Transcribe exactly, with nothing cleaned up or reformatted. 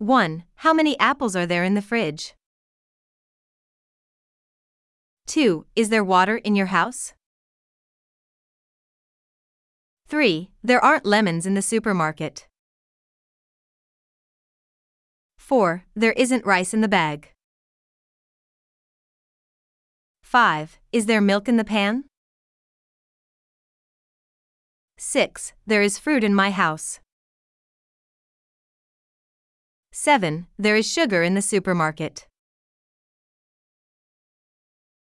one. How many apples are there in the fridge? two. Is there water in your house? three. There aren't lemons in the supermarket. four. There isn't rice in the bag. five. Is there milk in the pan? six. There is fruit in my house. seven. There is sugar in the supermarket.